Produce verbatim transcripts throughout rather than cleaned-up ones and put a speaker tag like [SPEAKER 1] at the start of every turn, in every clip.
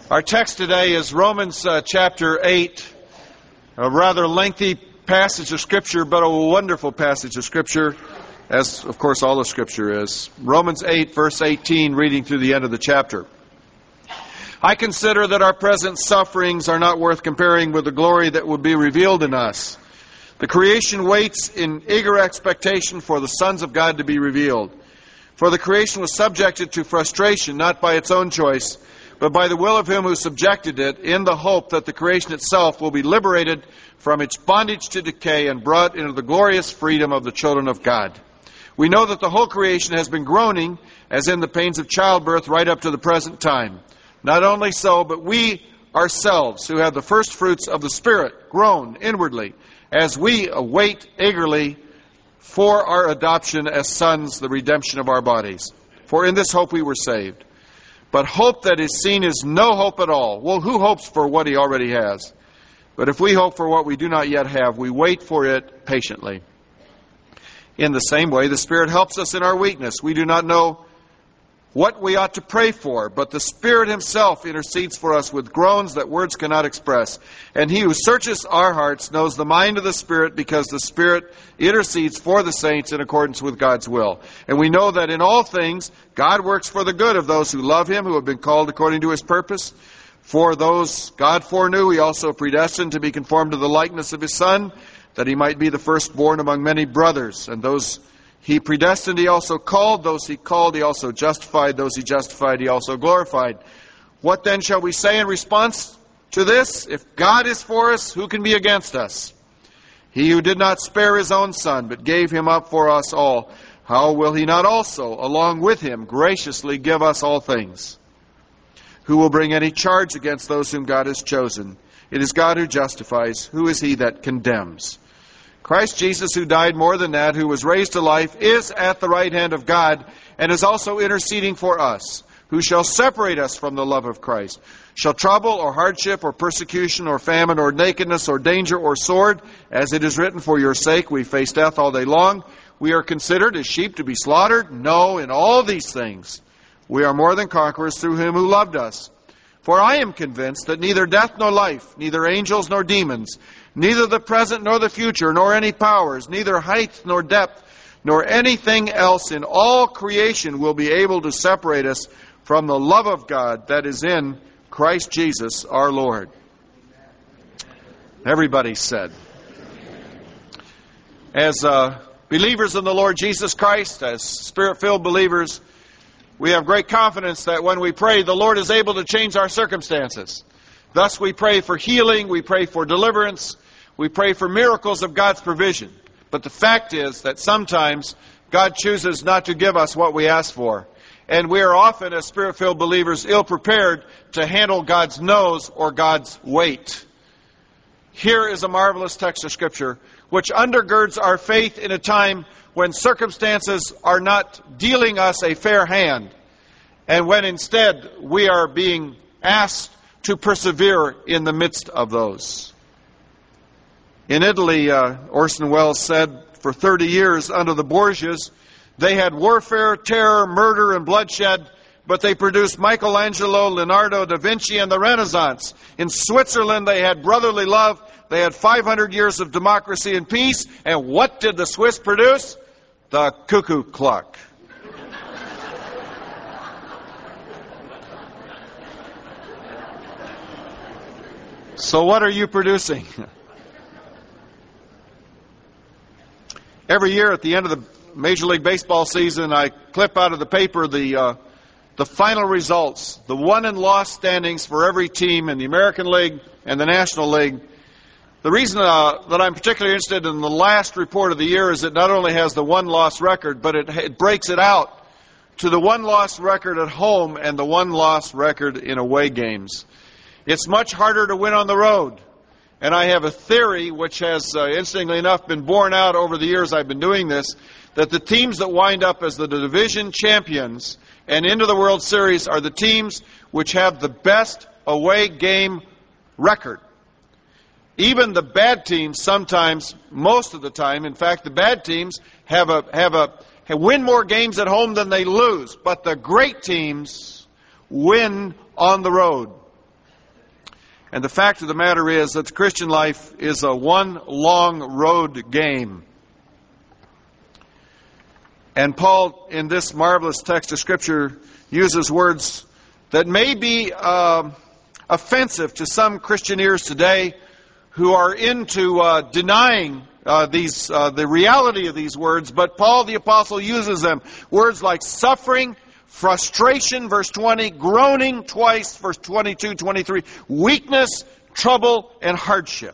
[SPEAKER 1] Our text today is Romans uh, chapter eight, a rather lengthy passage of Scripture, but a wonderful passage of Scripture, as of course all of Scripture is. Romans eight, verse eighteen, reading through the end of the chapter. I consider that our present sufferings are not worth comparing with the glory that will be revealed in us. The creation waits in eager expectation for the sons of God to be revealed. For the creation was subjected to frustration, not by its own choice, but by the will of him who subjected it, in the hope that the creation itself will be liberated from its bondage to decay and brought into the glorious freedom of the children of God. We know that the whole creation has been groaning, as in the pains of childbirth, right up to the present time. Not only so, but we ourselves, who have the first fruits of the Spirit, groan inwardly, as we await eagerly for our adoption as sons, the redemption of our bodies. For in this hope we were saved. But hope that is seen is no hope at all. Well, who hopes for what he already has? But if we hope for what we do not yet have, we wait for it patiently. In the same way, the Spirit helps us in our weakness. We do not know what we ought to pray for, but the Spirit Himself intercedes for us with groans that words cannot express. And He who searches our hearts knows the mind of the Spirit, because the Spirit intercedes for the saints in accordance with God's will. And we know that in all things God works for the good of those who love Him, who have been called according to His purpose. For those God foreknew, He also predestined to be conformed to the likeness of His Son, that He might be the firstborn among many brothers. And those He predestined, He also called. Those He called, He also justified. Those He justified, He also glorified. What then shall we say in response to this? If God is for us, who can be against us? He who did not spare His own Son, but gave Him up for us all, how will He not also, along with Him, graciously give us all things? Who will bring any charge against those whom God has chosen? It is God who justifies. Who is He that condemns? Christ Jesus, who died, more than that, who was raised to life, is at the right hand of God, and is also interceding for us. Who shall separate us from the love of Christ? Shall trouble or hardship or persecution or famine or nakedness or danger or sword? As it is written, for your sake we face death all day long. We are considered as sheep to be slaughtered? No, in all these things we are more than conquerors through Him who loved us. For I am convinced that neither death nor life, neither angels nor demons, neither the present nor the future, nor any powers, neither height nor depth, nor anything else in all creation will be able to separate us from the love of God that is in Christ Jesus our Lord. Everybody said. As uh, believers in the Lord Jesus Christ, as Spirit-filled believers, we have great confidence that when we pray, the Lord is able to change our circumstances. Thus we pray for healing, we pray for deliverance, we pray for miracles of God's provision. But the fact is that sometimes God chooses not to give us what we ask for. And we are often, as Spirit-filled believers, ill-prepared to handle God's no's or God's weight. Here is a marvelous text of Scripture which undergirds our faith in a time when circumstances are not dealing us a fair hand, and when instead we are being asked to persevere in the midst of those. In Italy, uh, Orson Welles said, for thirty years under the Borgias, they had warfare, terror, murder, and bloodshed, but they produced Michelangelo, Leonardo da Vinci, and the Renaissance. In Switzerland, they had brotherly love. They had five hundred years of democracy and peace. And what did the Swiss produce? The cuckoo clock. So what are you producing? Every year at the end of the Major League Baseball season, I clip out of the paper the uh, the final results, the won and lost standings for every team in the American League and the National League. The reason uh, that I'm particularly interested in the last report of the year is it not only has the one-loss record, but it, it breaks it out to the one-loss record at home and the one-loss record in away games. It's much harder to win on the road. And I have a theory, which has, uh, interestingly enough, been borne out over the years I've been doing this, that the teams that wind up as the division champions and into the World Series are the teams which have the best away game record. Even the bad teams sometimes, most of the time, in fact, the bad teams have a have a have win more games at home than they lose. But the great teams win on the road. And the fact of the matter is that the Christian life is a one long road game. And Paul, in this marvelous text of Scripture, uses words that may be uh, offensive to some Christian ears today who are into uh, denying uh, these uh, the reality of these words. But Paul the Apostle uses them. Words like suffering, frustration, verse twenty, groaning twice, verse twenty-two, twenty-three, weakness, trouble, and hardship.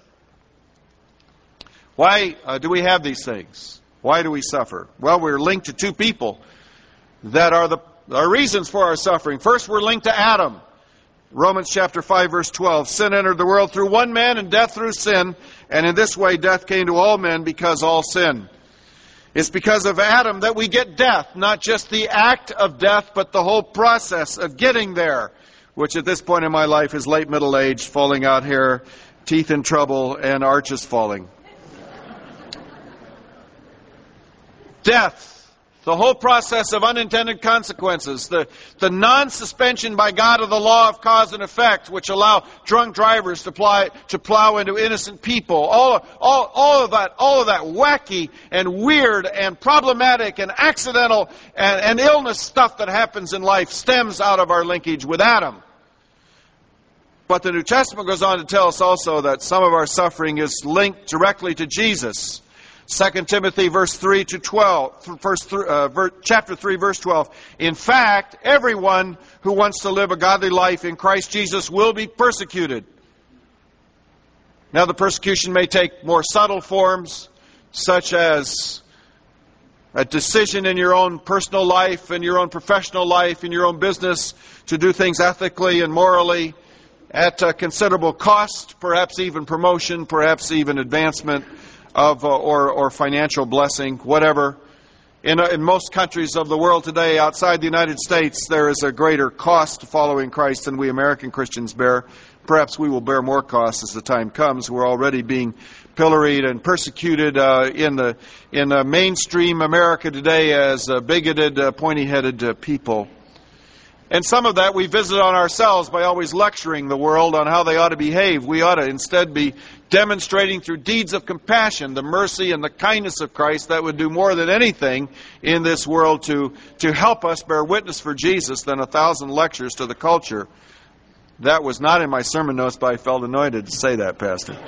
[SPEAKER 1] Why uh, do we have these things? Why do we suffer? Well, we're linked to two people that are the are reasons for our suffering. First, we're linked to Adam. Romans chapter five, verse twelve. Sin entered the world through one man, and death through sin. And in this way, death came to all men because all sinned. It's because of Adam that we get death. Not just the act of death, but the whole process of getting there. Which at this point in my life is late middle age, falling out hair, teeth in trouble, and arches falling. Death. The whole process of unintended consequences, the, the non-suspension by God of the law of cause and effect, which allow drunk drivers to, ply, to plow into innocent people, all, all, all of that, all of that wacky and weird and problematic and accidental and, and illness stuff that happens in life stems out of our linkage with Adam. But the New Testament goes on to tell us also that some of our suffering is linked directly to Jesus. Second Timothy verse three to twelve, verse th- uh, ver- chapter three, verse twelve. In fact, everyone who wants to live a godly life in Christ Jesus will be persecuted. Now, the persecution may take more subtle forms, such as a decision in your own personal life, in your own professional life, in your own business, to do things ethically and morally at a considerable cost, perhaps even promotion, perhaps even advancement. Of uh, or or financial blessing, whatever. In uh, in most countries of the world today, outside the United States, there is a greater cost to following Christ than we American Christians bear. Perhaps we will bear more costs as the time comes. We're already being pilloried and persecuted uh, in the in uh, mainstream America today as uh, bigoted, uh, pointy-headed uh, people. And some of that we visit on ourselves by always lecturing the world on how they ought to behave. We ought to instead be demonstrating through deeds of compassion the mercy and the kindness of Christ that would do more than anything in this world to, to help us bear witness for Jesus than a thousand lectures to the culture. That was not in my sermon notes, but I felt anointed to say that, Pastor.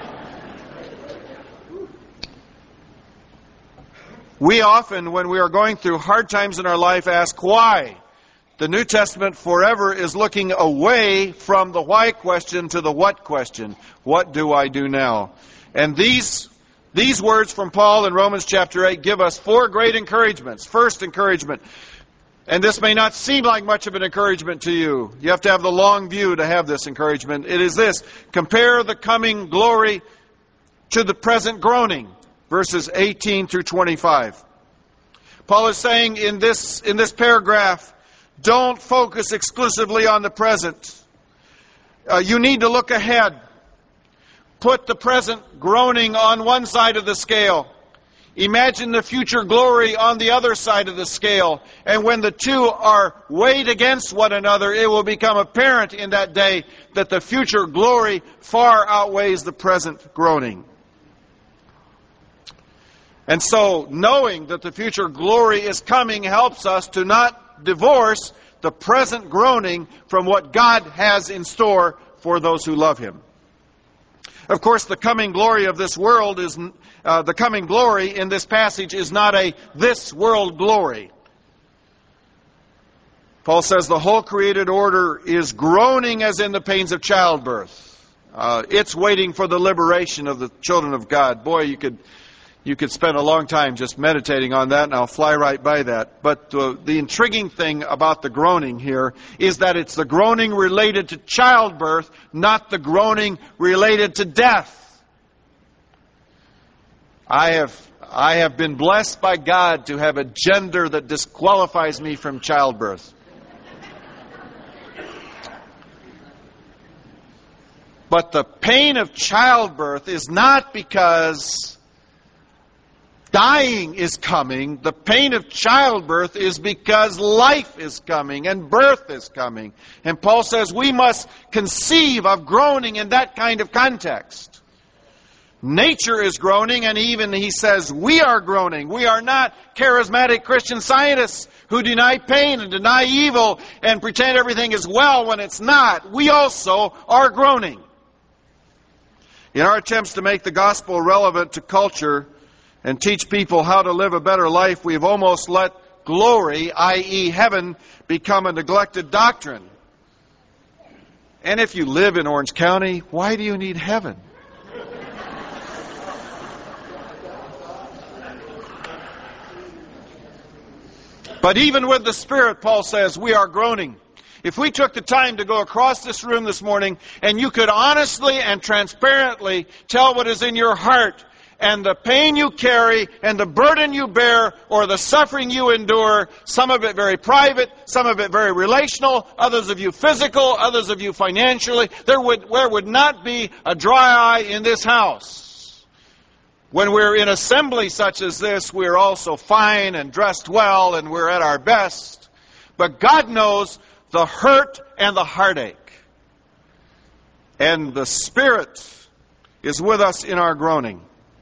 [SPEAKER 1] We often, when we are going through hard times in our life, ask why. The New Testament forever is looking away from the why question to the what question. What do I do now? And these, these words from Paul in Romans chapter eight give us four great encouragements. First encouragement, and this may not seem like much of an encouragement to you. You have to have the long view to have this encouragement. It is this: compare the coming glory to the present groaning. Verses eighteen through twenty-five. Paul is saying in this, in this paragraph, don't focus exclusively on the present. Uh, you need to look ahead. Put the present groaning on one side of the scale. Imagine the future glory on the other side of the scale. And when the two are weighed against one another, it will become apparent in that day that the future glory far outweighs the present groaning. And so, knowing that the future glory is coming helps us to not divorce the present groaning from what God has in store for those who love Him. Of course, the coming glory of this world is, uh, the coming glory in this passage is not a this world glory. Paul says the whole created order is groaning as in the pains of childbirth. Uh, it's waiting for the liberation of the children of God. Boy, you could You could spend a long time just meditating on that, and I'll fly right by that. But uh, the intriguing thing about the groaning here is that it's the groaning related to childbirth, not the groaning related to death. I have I have been blessed by God to have a gender that disqualifies me from childbirth. But the pain of childbirth is not because Dying is coming. The pain of childbirth is because life is coming and birth is coming. And Paul says we must conceive of groaning in that kind of context. Nature is groaning, and even he says we are groaning. We are not charismatic Christian scientists who deny pain and deny evil and pretend everything is well when it's not. We also are groaning. In our attempts to make the gospel relevant to culture and teach people how to live a better life, we've almost let glory, that is heaven, become a neglected doctrine. And if you live in Orange County, why do you need heaven? But even with the Spirit, Paul says, we are groaning. If we took the time to go across this room this morning and you could honestly and transparently tell what is in your heart and the pain you carry and the burden you bear or the suffering you endure, some of it very private, some of it very relational, others of you physical, others of you financially, there would, there would not be a dry eye in this house. When we're in assembly such as this, we're also fine and dressed well and we're at our best. But God knows the hurt and the heartache. And the Spirit is with us in our groaning.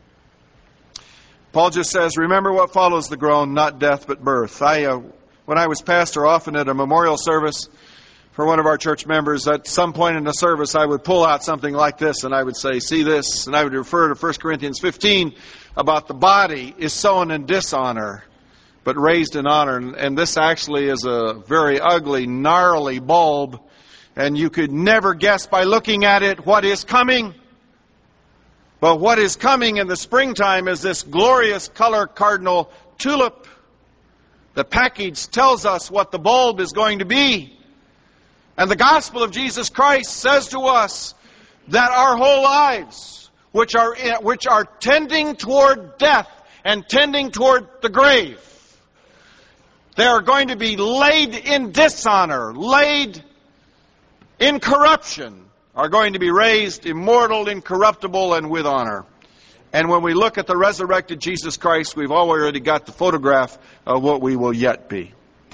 [SPEAKER 1] Paul just says, remember what follows the groan, not death but birth. I, uh, when I was pastor, often at a memorial service for one of our church members, at some point in the service, I would pull out something like this, and I would say, see this? And I would refer to First Corinthians fifteen about the body is sown in dishonor, but raised in honor. And, and this actually is a very ugly, gnarly bulb, and you could never guess by looking at it what is coming. But what is coming in the springtime is this glorious color cardinal tulip. The package tells us what the bulb is going to be. And the gospel of Jesus Christ says to us that our whole lives, which are, which are tending toward death and tending toward the grave, they are going to be laid in dishonor, laid in corruption, are going to be raised immortal, incorruptible, and with honor. And when we look at the resurrected Jesus Christ, we've already got the photograph of what we will yet be.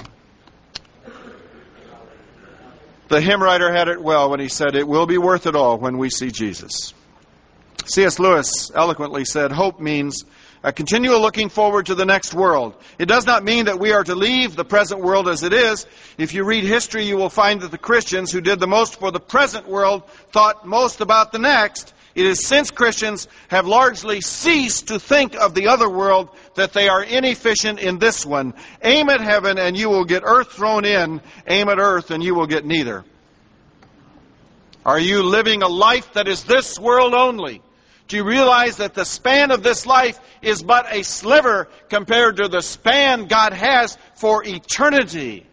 [SPEAKER 1] The hymn writer had it well when he said, it will be worth it all when we see Jesus. C S Lewis eloquently said, hope means a continual looking forward to the next world. It does not mean that we are to leave the present world as it is. If you read history, you will find that the Christians who did the most for the present world thought most about the next. It is since Christians have largely ceased to think of the other world that they are inefficient in this one. Aim at heaven and you will get earth thrown in. Aim at earth and you will get neither. Are you living a life that is this world only? Do you realize that the span of this life is but a sliver compared to the span God has for eternity?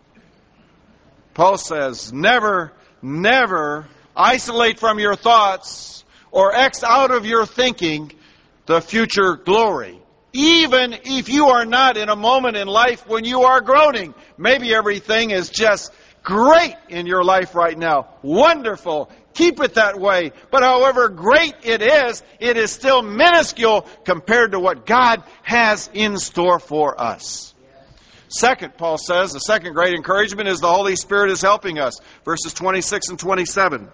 [SPEAKER 1] Paul says, never, never isolate from your thoughts or X out of your thinking the future glory. Even if you are not in a moment in life when you are groaning. Maybe everything is just great in your life right now. Wonderful. Keep it that way. But however great it is, it is still minuscule compared to what God has in store for us. Second, Paul says, the second great encouragement is the Holy Spirit is helping us. Verses twenty-six and twenty-seven.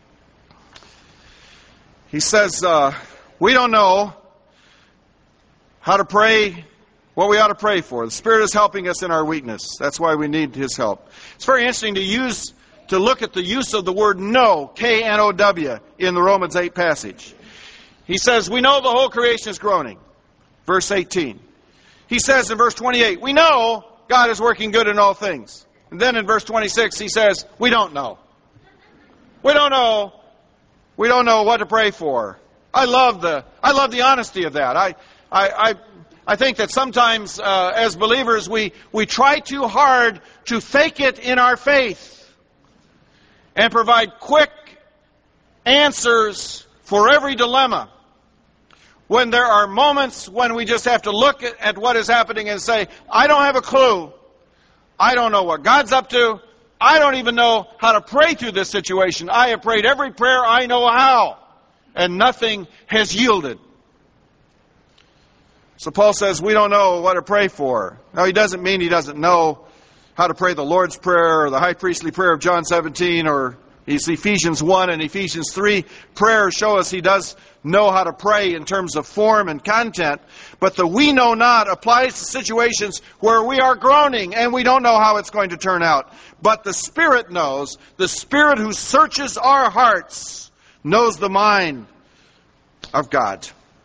[SPEAKER 1] He says, uh, we don't know how to pray, what we ought to pray for. The Spirit is helping us in our weakness. That's why we need His help. It's very interesting to use, to look at the use of the word know, K N O W, in the Romans eight passage. He says, we know the whole creation is groaning. Verse eighteen. He says in verse twenty-eight, we know God is working good in all things. And then in verse twenty-six, he says, we don't know. We don't know. We don't know what to pray for. I love the I love the honesty of that. I I I, I think that sometimes uh, as believers we we try too hard to fake it in our faith and provide quick answers for every dilemma. When there are moments when we just have to look at, at what is happening and say, I don't have a clue. I don't know what God's up to. I don't even know how to pray through this situation. I have prayed every prayer I know how, and nothing has yielded. So Paul says we don't know what to pray for. Now, he doesn't mean he doesn't know how to pray the Lord's Prayer or the high priestly prayer of John seventeen or He's Ephesians one and Ephesians three. Prayers show us he does know how to pray in terms of form and content. But the we know not applies to situations where we are groaning and we don't know how it's going to turn out. But the Spirit knows. The Spirit who searches our hearts knows the mind of God.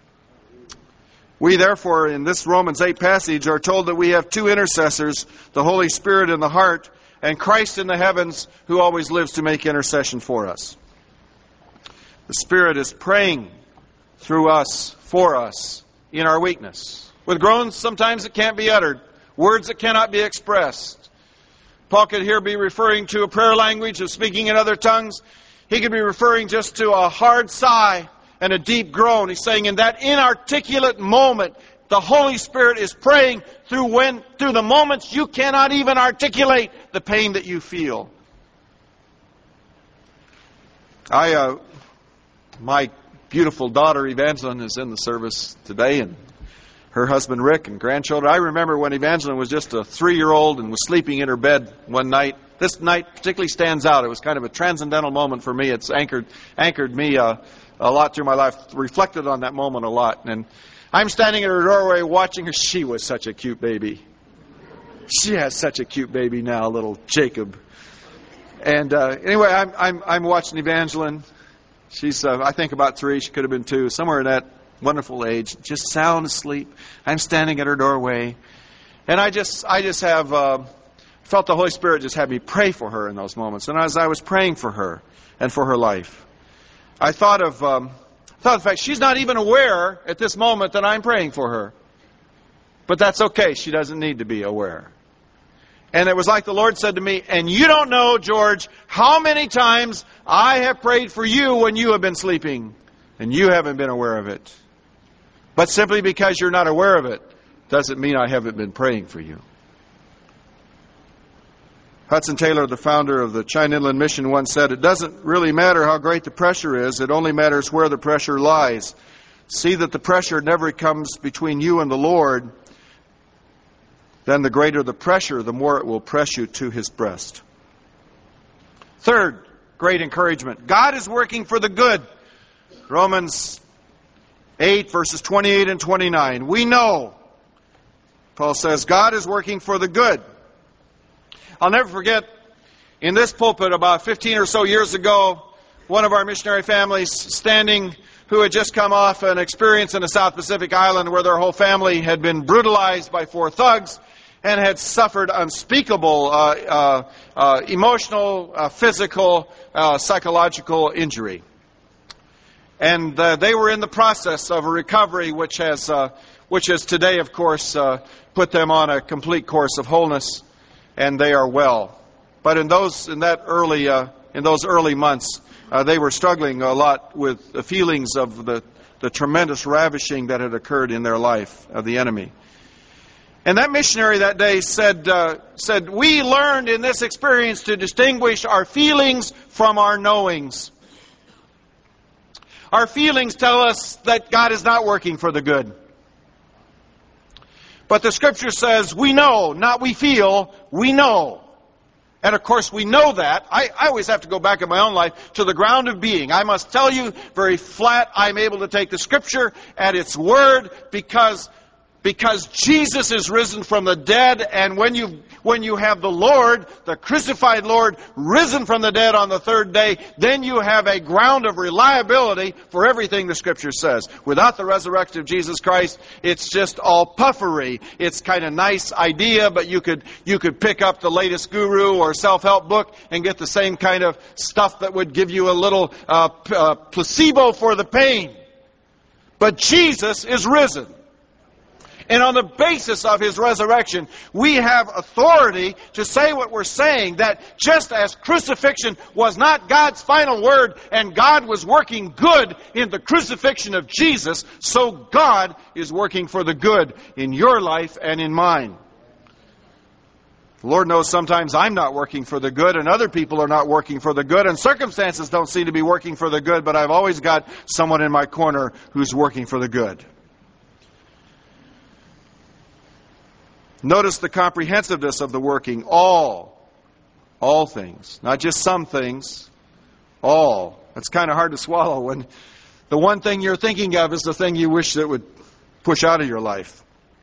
[SPEAKER 1] We therefore, in this Romans eight passage, are told that we have two intercessors, the Holy Spirit in the heart and Christ in the heavens, who always lives to make intercession for us. The Spirit is praying through us, for us, in our weakness. With groans sometimes that can't be uttered, words that cannot be expressed. Paul could here be referring to a prayer language of speaking in other tongues. He could be referring just to a hard sigh and a deep groan. He's saying in that inarticulate moment, the Holy Spirit is praying through when through the moments you cannot even articulate the pain that you feel. I, uh, my beautiful daughter Evangeline is in the service today, and her husband Rick and grandchildren. I remember when Evangeline was just a three-year-old and was sleeping in her bed one night. This night particularly stands out. It was kind of a transcendental moment for me. It's anchored anchored me uh, a lot through my life. Reflected on that moment a lot, and I'm standing at her doorway watching her. She was such a cute baby. She has such a cute baby now, little Jacob. And uh, anyway, I'm, I'm I'm watching Evangeline. She's uh, I think about three. She could have been two, somewhere in that wonderful age, just sound asleep. I'm standing at her doorway, and I just I just have uh, felt the Holy Spirit just had me pray for her in those moments. And as I was praying for her and for her life, I thought of. Um, I thought, in fact, she's not even aware at this moment that I'm praying for her. But that's okay. She doesn't need to be aware. And it was like the Lord said to me, and you don't know, George, how many times I have prayed for you when you have been sleeping, and you haven't been aware of it. But simply because you're not aware of it doesn't mean I haven't been praying for you. Hudson Taylor, the founder of the China Inland Mission, once said, it doesn't really matter how great the pressure is, it only matters where the pressure lies. See that the pressure never comes between you and the Lord, then the greater the pressure, the more it will press you to His breast. Third, great encouragement. God is working for the good. Romans eight, verses twenty-eight and twenty-nine. We know, Paul says, God is working for the good. I'll never forget, in this pulpit about fifteen or so years ago, one of our missionary families standing who had just come off an experience in a South Pacific island where their whole family had been brutalized by four thugs and had suffered unspeakable uh, uh, uh, emotional, uh, physical, uh, psychological injury. And uh, they were in the process of a recovery which has, uh, which has today, of course, uh, put them on a complete course of wholeness. And they are well. But in those in that early uh, in those early months, uh, they were struggling a lot with the feelings of the, the tremendous ravishing that had occurred in their life of the enemy. And that missionary that day said uh, said we learned in this experience to distinguish our feelings from our knowings. Our feelings tell us that God is not working for the good. But the Scripture says, we know, not we feel, we know. And of course we know that. I, I always have to go back in my own life to the ground of being. I must tell you, very flat, I'm able to take the Scripture at its word because, because Jesus is risen from the dead. And when you, when you have the Lord, the crucified Lord, risen from the dead on the third day, then you have a ground of reliability for everything the Scripture says. Without the resurrection of Jesus Christ, it's just all puffery. It's kind of nice idea, but you could you could pick up the latest guru or self-help book and get the same kind of stuff that would give you a little uh, p- uh, placebo for the pain. But Jesus is risen. And on the basis of His resurrection, we have authority to say what we're saying, that just as crucifixion was not God's final word and God was working good in the crucifixion of Jesus, so God is working for the good in your life and in mine. The Lord knows sometimes I'm not working for the good and other people are not working for the good and circumstances don't seem to be working for the good, but I've always got someone in my corner who's working for the good. Notice the comprehensiveness of the working. All. All things. Not just some things. All. That's kind of hard to swallow when the one thing you're thinking of is the thing you wish that would push out of your life.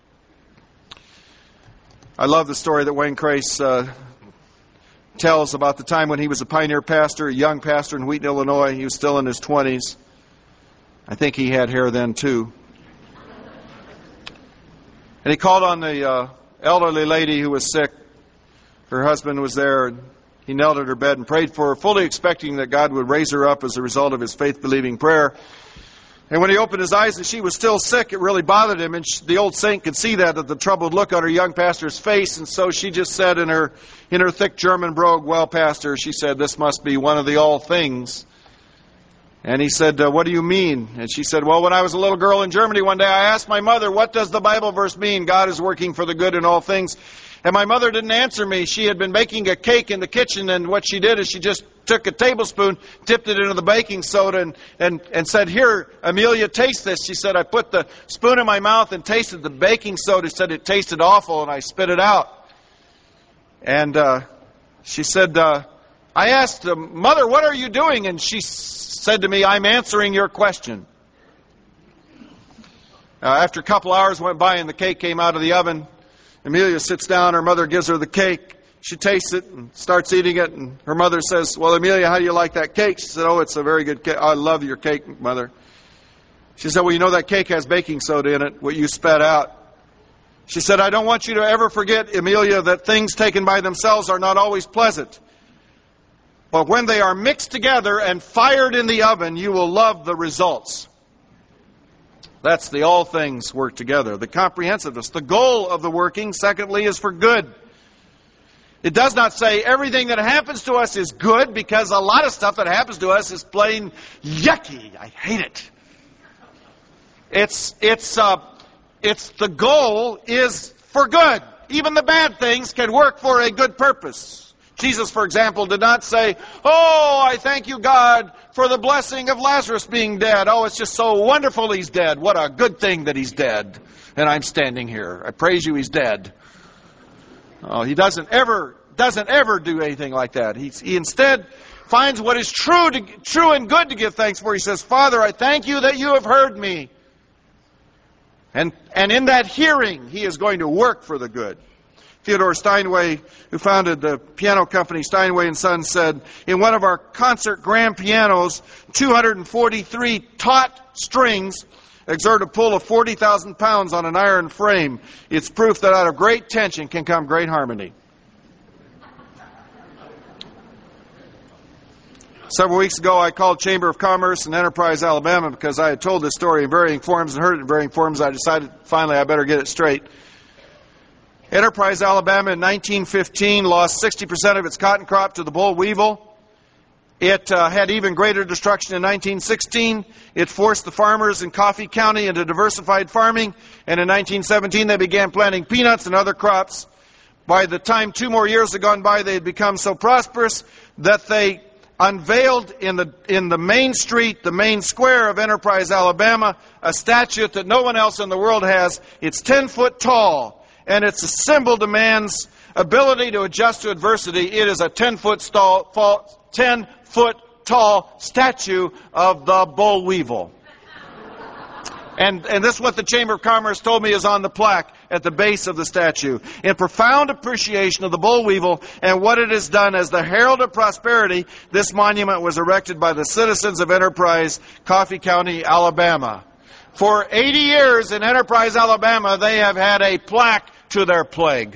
[SPEAKER 1] I love the story that Wayne Crace uh, tells about the time when he was a pioneer pastor, a young pastor in Wheaton, Illinois. He was still in his twenties. I think he had hair then too. And he called on the uh, elderly lady who was sick. Her husband was there, and he knelt at her bed and prayed for her, fully expecting that God would raise her up as a result of his faith-believing prayer. And when he opened his eyes and she was still sick, it really bothered him. And she, the old saint could see that, at the troubled look on her young pastor's face. And so she just said in her in her thick German brogue, "Well, Pastor," she said, "this must be one of the all things." And he said, uh, "What do you mean?" And she said, "Well, when I was a little girl in Germany one day, I asked my mother, what does the Bible verse mean? God is working for the good in all things. And my mother didn't answer me. She had been baking a cake in the kitchen, and what she did is she just took a tablespoon, dipped it into the baking soda, and, and, and said, 'Here, Amelia, taste this.' She said, I put the spoon in my mouth and tasted the baking soda. She said it tasted awful, and I spit it out. And uh, she said, uh, I asked, uh, 'Mother, what are you doing?' And she said to me, 'I'm answering your question.'" Uh, after a couple hours went by and the cake came out of the oven, Amelia sits down, her mother gives her the cake. She tastes it and starts eating it, and her mother says, "Well, Amelia, how do you like that cake?" She said, "Oh, it's a very good cake. I love your cake, Mother." She said, "Well, you know that cake has baking soda in it, what you spat out." She said, "I don't want you to ever forget, Amelia, that things taken by themselves are not always pleasant. But when they are mixed together and fired in the oven, you will love the results." That's the all things work together. The comprehensiveness. The goal of the working, secondly, is for good. It does not say everything that happens to us is good, because a lot of stuff that happens to us is plain yucky. I hate it. It's, it's, uh, it's the goal is for good. Even the bad things can work for a good purpose. Jesus, for example, did not say, "Oh, I thank you, God, for the blessing of Lazarus being dead. Oh, it's just so wonderful he's dead. What a good thing that he's dead. And I'm standing here. I praise you, he's dead." Oh, he doesn't ever, doesn't ever do anything like that. He, he instead finds what is true, to, true and good to give thanks for. He says, "Father, I thank you that you have heard me." And, and in that hearing, he is going to work for the good. Theodore Steinway, who founded the piano company Steinway and Sons, said, "In one of our concert grand pianos, two hundred forty-three taut strings exert a pull of forty thousand pounds on an iron frame. It's proof that out of great tension can come great harmony." Several weeks ago, I called Chamber of Commerce in Enterprise, Alabama, because I had told this story in varying forms and heard it in varying forms. I decided finally I better get it straight. Enterprise, Alabama in nineteen fifteen lost sixty percent of its cotton crop to the boll weevil. It uh, had even greater destruction in nineteen sixteen. It forced the farmers in Coffee County into diversified farming. And in nineteen seventeen, they began planting peanuts and other crops. By the time two more years had gone by, they had become so prosperous that they unveiled in the in the main street, the main square of Enterprise, Alabama, a statue that no one else in the world has. It's ten foot tall. And it's a symbol to man's ability to adjust to adversity. It is a ten foot tall, ten foot tall statue of the boll weevil. And, and this is what the Chamber of Commerce told me is on the plaque at the base of the statue. In profound appreciation of the boll weevil and what it has done as the herald of prosperity, this monument was erected by the citizens of Enterprise, Coffee County, Alabama. For eighty years in Enterprise, Alabama, they have had a plaque to their plague.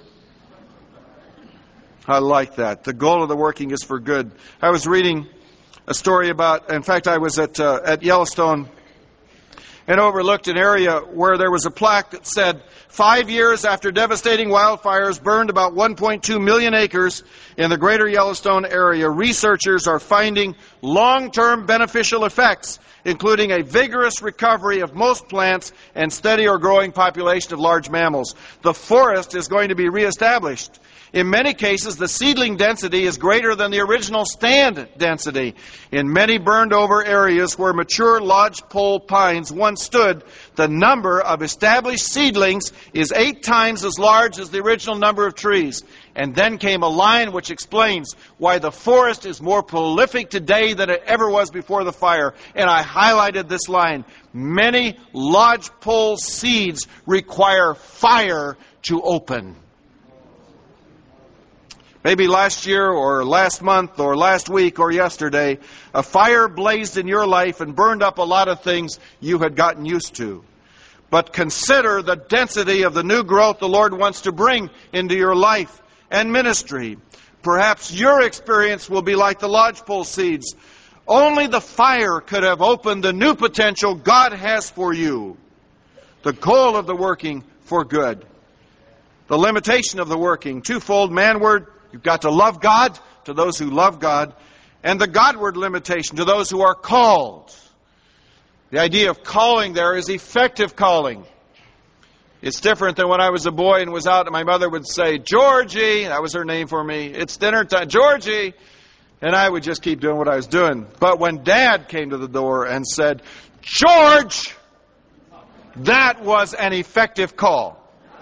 [SPEAKER 1] I like that. The goal of the working is for good. I was reading a story about, in fact, I was at uh, at Yellowstone and overlooked an area where there was a plaque that said, five years after devastating wildfires burned about one point two million acres in the greater Yellowstone area, researchers are finding long-term beneficial effects, including a vigorous recovery of most plants and steady or growing population of large mammals. The forest is going to be reestablished. In many cases, the seedling density is greater than the original stand density. In many burned-over areas where mature lodgepole pines once stood, the number of established seedlings is eight times as large as the original number of trees. And then came a line which explains why the forest is more prolific today than it ever was before the fire. And I highlighted this line. Many lodgepole seeds require fire to open. Maybe last year or last month or last week or yesterday, a fire blazed in your life and burned up a lot of things you had gotten used to. But consider the density of the new growth the Lord wants to bring into your life and ministry. Perhaps your experience will be like the lodgepole seeds. Only the fire could have opened the new potential God has for you. The goal of the working for good. The limitation of the working, twofold: manward, you've got to love God, to those who love God, and the Godward limitation, to those who are called. The idea of calling there is effective calling. It's different than when I was a boy and was out and my mother would say, "Georgie," that was her name for me, "it's dinner time, Georgie," and I would just keep doing what I was doing. But when Dad came to the door and said, "George," that was an effective call.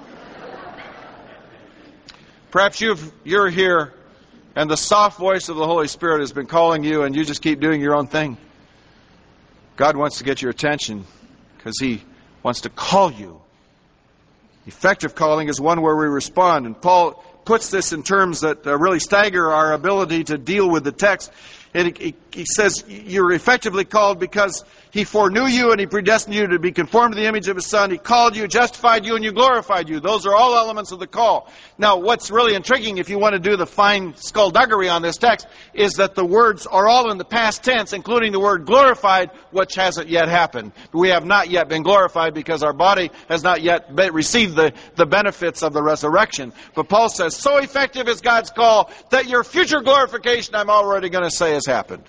[SPEAKER 1] Perhaps you've, you're here and the soft voice of the Holy Spirit has been calling you and you just keep doing your own thing. God wants to get your attention because He wants to call you. Effective calling is one where we respond. And Paul puts this in terms that uh, really stagger our ability to deal with the text. And he, he says, you're effectively called because He foreknew you and He predestined you to be conformed to the image of His Son. He called you, justified you, and you glorified you. Those are all elements of the call. Now, what's really intriguing, if you want to do the fine skullduggery on this text, is that the words are all in the past tense, including the word glorified, which hasn't yet happened. We have not yet been glorified because our body has not yet be- received the, the benefits of the resurrection. But Paul says, so effective is God's call that your future glorification, I'm already going to say, has happened.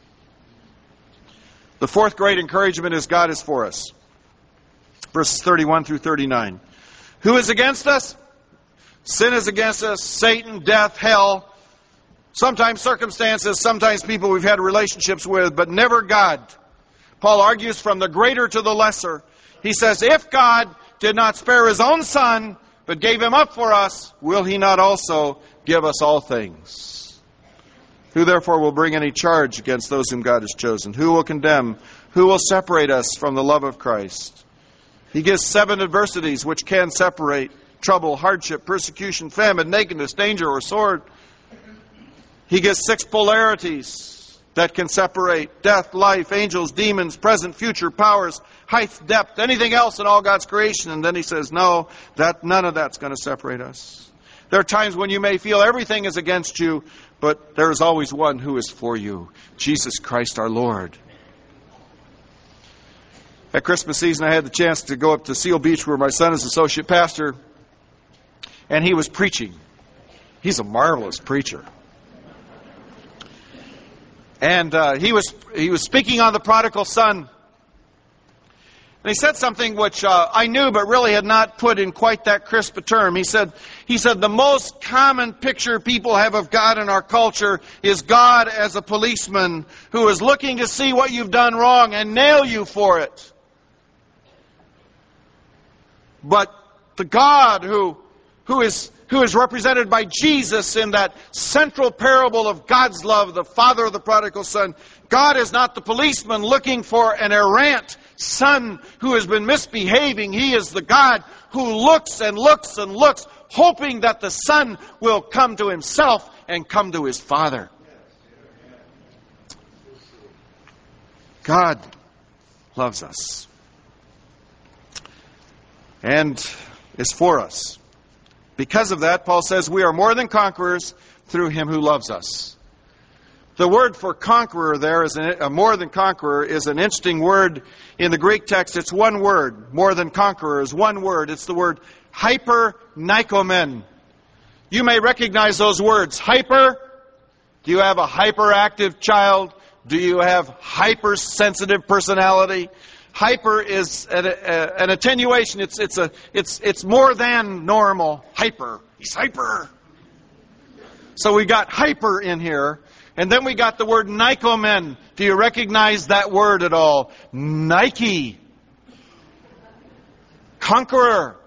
[SPEAKER 1] The fourth great encouragement is God is for us. Verses thirty-one through thirty-nine. Who is against us? Sin is against us. Satan, death, hell. Sometimes circumstances, sometimes people we've had relationships with, but never God. Paul argues from the greater to the lesser. He says, if God did not spare His own Son, but gave Him up for us, will He not also give us all things? Who therefore will bring any charge against those whom God has chosen? Who will condemn? Who will separate us from the love of Christ? He gives seven adversities which can separate: trouble, hardship, persecution, famine, nakedness, danger, or sword. He gives six polarities that can separate: death, life, angels, demons, present, future, powers, height, depth, anything else in all God's creation. And then he says, no, that none of that's going to separate us. There are times when you may feel everything is against you, but there is always one who is for you, Jesus Christ our Lord. At Christmas season, I had the chance to go up to Seal Beach where my son is associate pastor, and he was preaching. He's a marvelous preacher. And uh, he was he was speaking on the prodigal son. And he said something which uh, I knew but really had not put in quite that crisp a term. He said, he said, the most common picture people have of God in our culture is God as a policeman who is looking to see what you've done wrong and nail you for it. But the God who who is who is represented by Jesus in that central parable of God's love, the father of the prodigal son, God is not the policeman looking for an errant son who has been misbehaving. He is the God who looks and looks and looks, hoping that the son will come to himself and come to his father. God loves us and is for us. Because of that, Paul says, we are more than conquerors through Him who loves us. The word for conqueror there, is an, uh, more than conqueror, is an interesting word in the Greek text. It's one word. More than conqueror is one word. It's the word hyper-nikomen. You may recognize those words. Hyper. Do you have a hyperactive child? Do you have hypersensitive personality? Hyper is an, an attenuation. It's it's a it's it's more than normal. Hyper. He's hyper. So we got hyper in here. And then we got the word nikomen. Do you recognize that word at all? Nike. Conqueror.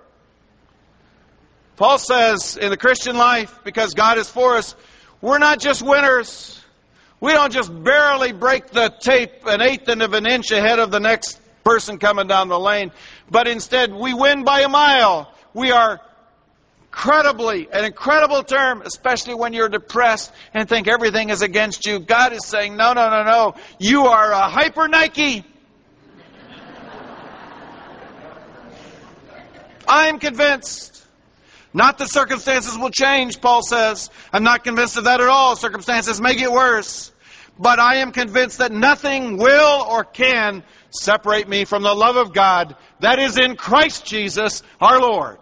[SPEAKER 1] Paul says in the Christian life, because God is for us, we're not just winners. We don't just barely break the tape an eighth of an inch ahead of the next person coming down the lane. But instead, we win by a mile. We are incredibly, an incredible term, especially when you're depressed and think everything is against you. God is saying, no, no, no, no. You are a hyper Nike. I'm convinced. Not that circumstances will change, Paul says. I'm not convinced of that at all. Circumstances may get worse. But I am convinced that nothing will or can separate me from the love of God that is in Christ Jesus our Lord.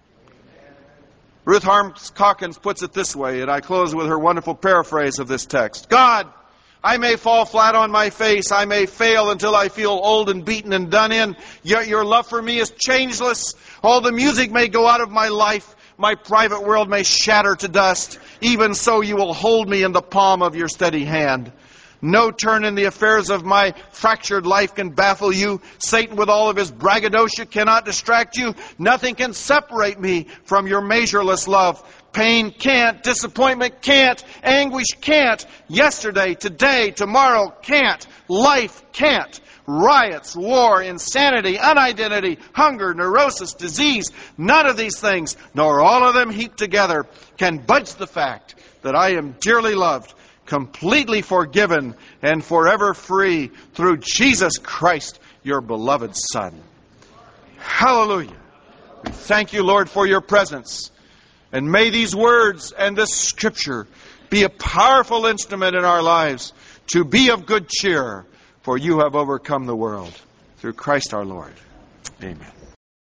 [SPEAKER 1] Ruth Harms Calkins puts it this way, and I close with her wonderful paraphrase of this text. God, I may fall flat on my face. I may fail until I feel old and beaten and done in. Yet your love for me is changeless. All the music may go out of my life. My private world may shatter to dust. Even so, you will hold me in the palm of your steady hand. No turn in the affairs of my fractured life can baffle you. Satan with all of his braggadocio cannot distract you. Nothing can separate me from your measureless love. Pain can't. Disappointment can't. Anguish can't. Yesterday, today, tomorrow can't. Life can't. Riots, war, insanity, unidentity, hunger, neurosis, disease, none of these things, nor all of them heaped together, can budge the fact that I am dearly loved, completely forgiven, and forever free through Jesus Christ, your beloved Son. Hallelujah. We thank you, Lord, for your presence. And may these words and this Scripture be a powerful instrument in our lives to be of good cheer, for you have overcome the world. Through Christ our Lord. Amen.